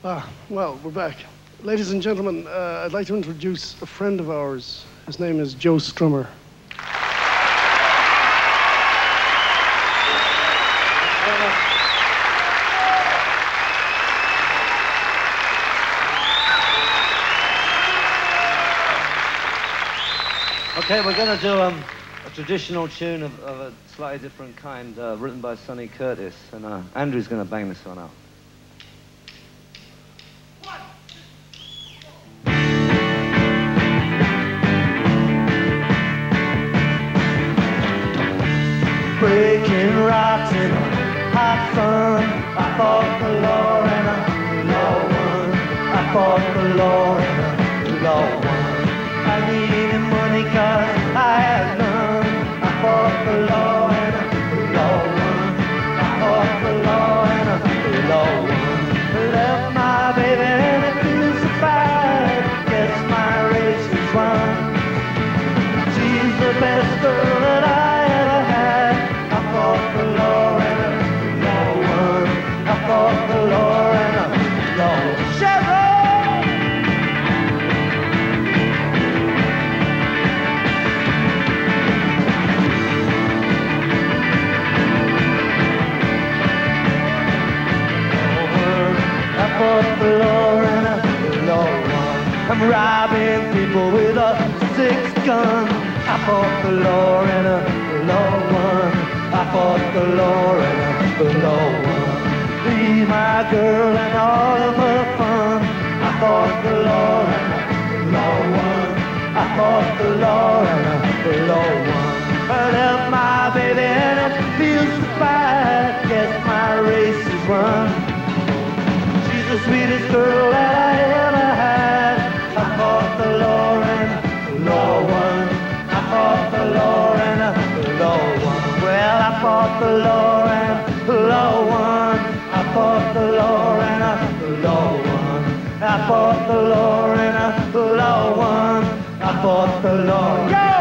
Well, we're back. Ladies and gentlemen, I'd like to introduce a friend of ours. His name is Joe Strummer. Okay, we're going to do a traditional tune of a slightly different kind, written by Sonny Curtis, and Andrew's going to bang this one out. Breaking rocks in hot sun. I fought the law and I law won. I fought the law and I law won. I needed money 'cause I had none. I fought the law and I law won. I fought the law and I law won. Left my baby and it feels so bad. Guess my race is run. She's the best girl that I ever had. I fought the law and I law won. I fought the law and I law won. I fought the law and I law won. I'm robbing people with a 6-gun. I fought the law and I law won. I fought the law and I law won. Leave my girl and all of her fun. I fought the law and I law won. I fought the law and I law won. I left my baby and it feels so bad. Guess my race is run. The sweetest girl that I ever had. I fought the law and the law won. I fought the law and the law won. Well, I fought the law and the law won. I fought the law and the law won. I fought the law and the law won. I fought the law. Yeah!